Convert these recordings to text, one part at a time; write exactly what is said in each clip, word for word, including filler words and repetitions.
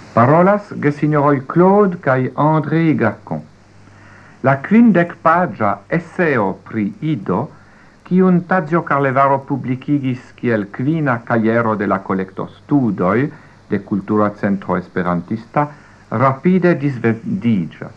Parolas gesignoroi Claude cae André Gacon. La quindec pagia esseo pri Ido, quiun Tadzio Carlevaro publicigis kiel quina caiero de la collecto studoi de Cultura Centro Esperantista, rapide disvendigas.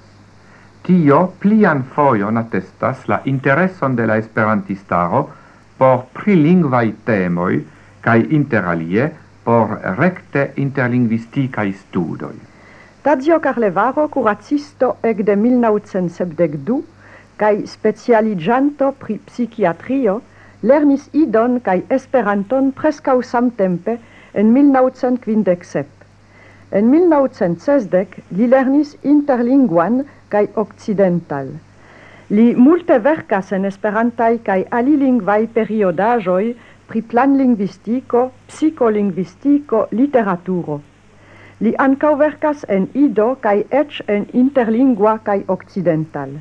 Tio plian foion attestas la interesson de la esperantistaro por prilingvai temoi, cae interalie por recte interlinguisticae studoi. Tadzio Carlevaro, curacisto ec de mil naucent sepdecdu, cae specialigianto pri psichiatrio, lernis Idon cae Esperanton prescau samtempe en mil naucent quindec-sep. En mil naucent sesdec li lernis interlinguan cae occidental. Li multe vercas en esperantai cae alilingvai periodajoi pri plan linguistico, psicolinguistico, literaturo. Li ancau vercas en Ido cae ec en interlingua cae occidental.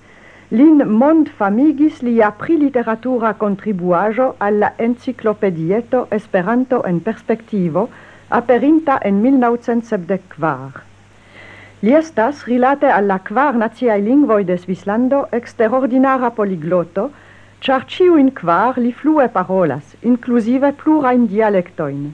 Lin mond famigis lia pri literatura contribuajo alla enciclopedieto Esperanto en perspectivo, aperinta en mil naucent sepdec-kvar. Li estas, rilate alla kvar naziai lingvoi de Svislando, exterordinara poligloto, char ciuin kvar li flue parolas, inclusive plurain dialectoin.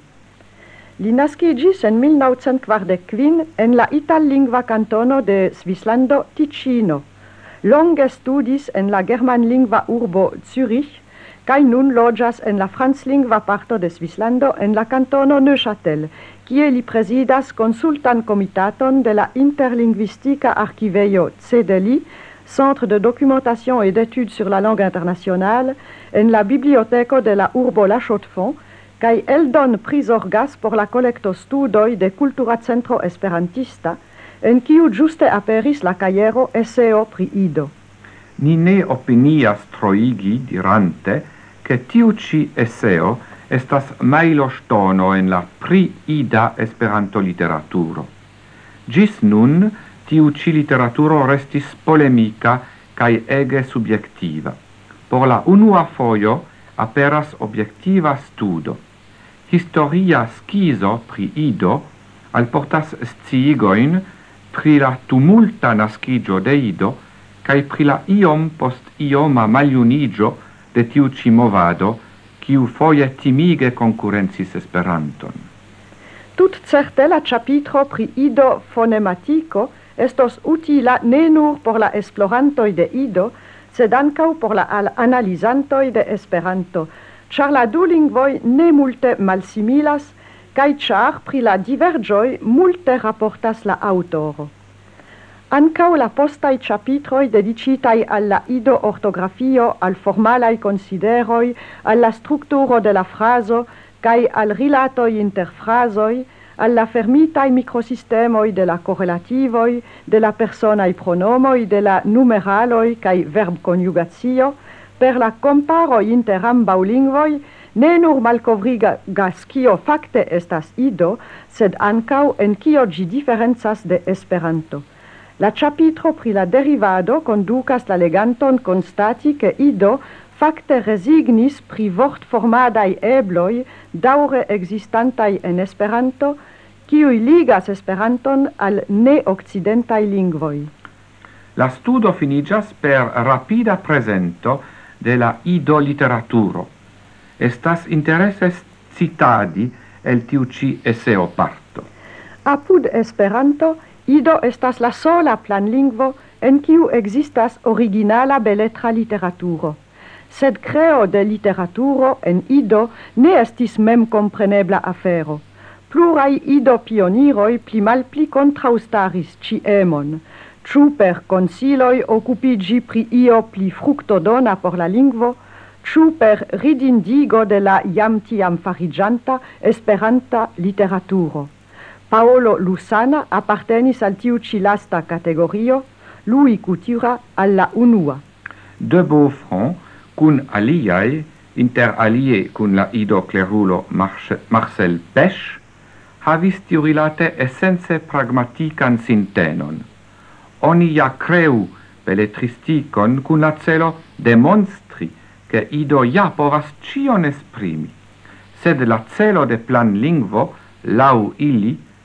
Li nascigis en mil naucent kvardec-kvin en la ital-lingva cantono de Svislando Ticino. Longe studis en la german-lingva urbo Zürich, cae nun logias en la franz-lingva parto de Svislando en la cantono Neuchâtel, kie li presidas consultan comitaton de la interlinguistica archiveio C D L I, Centre de documentation et d'études sur la langue internationale, en la biblioteco de la urbo La Chaux-de-Fonds, cae eldon prisorgas por la collecto studoi de Cultura Centro Esperantista, en quiu juste aperis la caiero esseo pri Ido. Ni ne opinias troigi dirante che tiu ci esseo estas mailostono en la pri Ida Esperanto literaturo. Gis nun, tiu ci literaturo restis polemica cae ege subjectiva. Por la unua foio aperas objectiva studo. Historia schizo pri Ido alportas sciigoin pri la tumulta nascigio de Ido cae pri la iom post ioma maliunigio de tiu ci movado, quiu foie timige concurrensis Esperanton. Tut certe la chapitro pri Ido fonematico estos utila ne nur por la esplorantoi de Ido, sed ancau por la analizantoi de Esperanto, char la du lingvoi ne multe malsimilas, cae char pri la divergioi multe rapportas la autoro. Ancau la postai chapitroi dedicitai alla Ido ortografio, al formalai consideroi, alla structuro de la fraso, cae al rilatoi inter frasoi, alla fermitai microsistemoi de la correlativoi, de la personai pronomoi, de la numeraloi cae verb conjugatio, per la comparo inter ambau lingvoi, ne nur malcovrigas cio facte estas Ido, sed ancau en cio gi differenzas de Esperanto. La chapitro pri la derivado conducas la leganton constati che Ido facte resignis pri vort formadai ebloi daure existantai en Esperanto, quiui ligas Esperanton al ne-occidentai lingvoi. La studo finigas per rapida presento de la Ido literaturo. Estas intereses citadi el tiu ci esseo parto. Apud Esperanto, Ido estas la sola planlingvo en quiu existas originala beletra literaturo. Sed creo de literaturo en Ido ne estis mem comprenebla afero. Plurai Ido pioniroi pli malpli contraustaris ci emon, ciu per consiloi occupigi pri io pli fructodona por la lingvo, ciu per ridindigo de la iam tiam farigianta esperanta literaturo. Paolo Lusana appartenis al tiu ci lasta categorio, lui Coutura alla unua. De Beaufront, cun aliai, inter alie cun la Ido clerulo Marcel Pech, havis tiurilate essence pragmatican sintenon. Oni ja creu belletristicon cun la celo demonstri che Ido ja povas cion esprimi, sed la celo de plan lingvo, lau illi,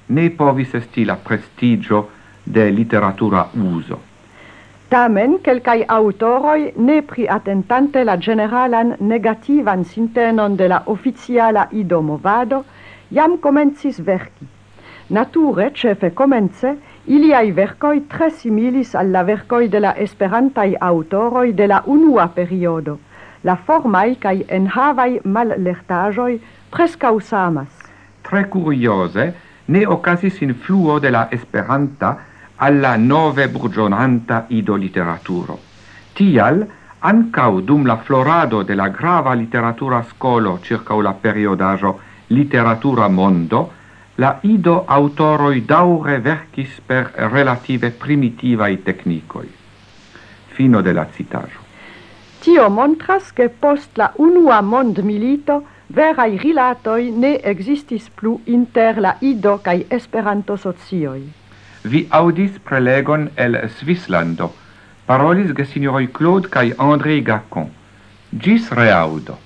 ne povis esti la prestigio de literatura uso. Tamen, quelcai autoroi ne pri attentante la generalan negativan sintenon de la officiala ido movado, jam comencis verci. Nature, cefe comence, iliai vercoi tre similis alla vercoi de la esperantai autoroi de la unua periodo, la formai cae enhavai mallertajoi prescau samas. Tre curiose, ne ocasis influo de la esperanta alla nove burgionanta ido literaturo. Tial, ancau dum la florado de la grava literatura scolo circa la periodaggio literatura mondo, la ido autoroi daure vercis per relative primitivai technicoi. Fino de la citaggio. Tio montras che post la unua mond milito verai rilatoi ne existis plu inter la ido cae esperanto socioi. Vi audis prelegon el Svislando. Parolis ge signoroi Claude cae André Gacon. Gis reaudo.